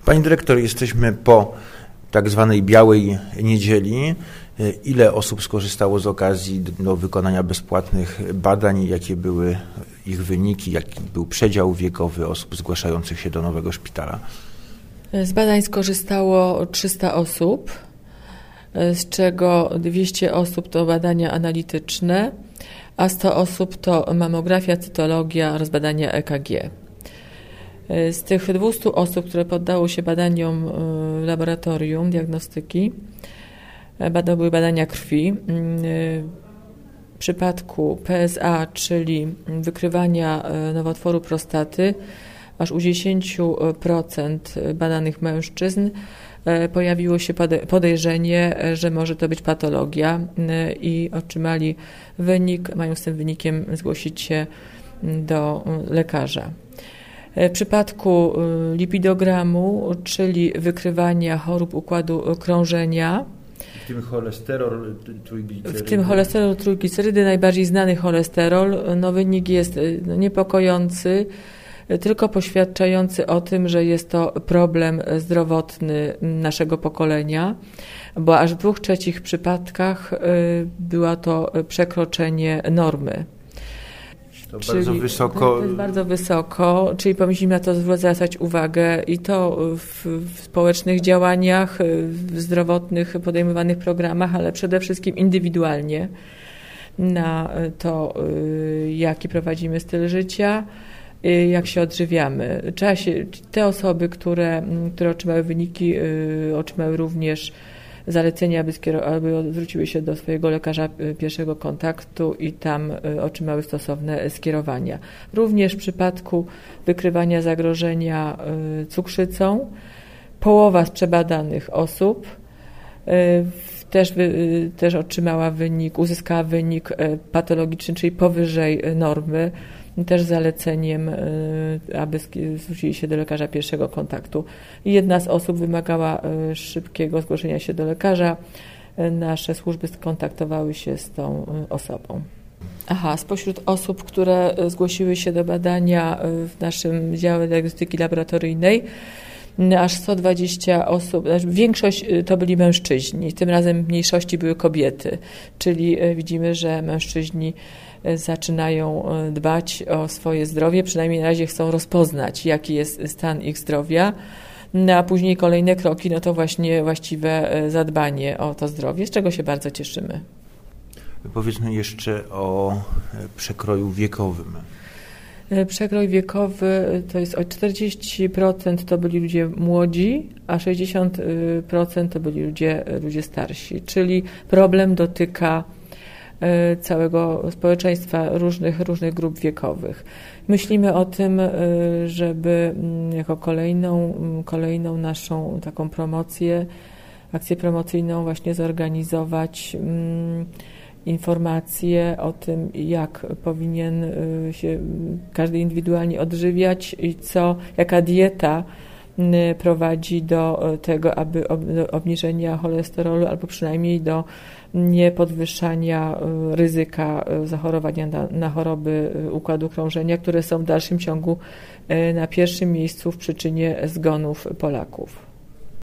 Pani dyrektor, jesteśmy po tak zwanej białej niedzieli. Ile osób skorzystało z okazji do wykonania bezpłatnych badań? Jakie były ich wyniki? Jaki był przedział wiekowy osób zgłaszających się do nowego szpitala? Z badań skorzystało 300 osób, z czego 200 osób to badania analityczne, a 100 osób to mamografia, cytologia oraz badania EKG. Z tych 200 osób, które poddało się badaniom w laboratorium diagnostyki, były badania krwi. W przypadku PSA, czyli wykrywania nowotworu prostaty, aż u 10% badanych mężczyzn pojawiło się podejrzenie, że może to być patologia i otrzymali wynik, mają z tym wynikiem zgłosić się do lekarza. W przypadku lipidogramu, czyli wykrywania chorób układu krążenia, w tym cholesterol trójglicerydy, najbardziej znany cholesterol, wynik jest niepokojący, tylko poświadczający o tym, że jest to problem zdrowotny naszego pokolenia, bo aż w 2/3 przypadkach było to przekroczenie normy. Bardzo wysoko. To jest bardzo wysoko, czyli powinniśmy na to zwracać uwagę i to w społecznych działaniach, w zdrowotnych podejmowanych programach, ale przede wszystkim indywidualnie na to, jaki prowadzimy styl życia, jak się odżywiamy. Te osoby, które otrzymały wyniki, otrzymały również zalecenia, aby zwróciły się do swojego lekarza pierwszego kontaktu i tam otrzymały stosowne skierowania. Również w przypadku wykrywania zagrożenia cukrzycą, połowa z przebadanych osób też uzyskała wynik patologiczny, czyli powyżej normy, też z zaleceniem, aby zwrócili się do lekarza pierwszego kontaktu. Jedna z osób wymagała szybkiego zgłoszenia się do lekarza. Nasze służby skontaktowały się z tą osobą. Spośród osób, które zgłosiły się do badania w naszym dziale diagnostyki laboratoryjnej, aż 120 osób, większość to byli mężczyźni, tym razem w mniejszości były kobiety, czyli widzimy, że mężczyźni zaczynają dbać o swoje zdrowie, przynajmniej na razie chcą rozpoznać, jaki jest stan ich zdrowia, a później kolejne kroki, to właśnie właściwe zadbanie o to zdrowie, z czego się bardzo cieszymy. Powiedzmy jeszcze o przekroju wiekowym. Przekrój wiekowy to jest o 40% to byli ludzie młodzi, a 60% to byli ludzie starsi, czyli problem dotyka całego społeczeństwa, różnych grup wiekowych. Myślimy o tym, żeby jako kolejną naszą taką akcję promocyjną właśnie zorganizować informacje o tym, jak powinien się każdy indywidualnie odżywiać i jaka dieta prowadzi do tego, aby do obniżenia cholesterolu albo przynajmniej do niepodwyższania ryzyka zachorowania na choroby układu krążenia, które są w dalszym ciągu na pierwszym miejscu w przyczynie zgonów Polaków.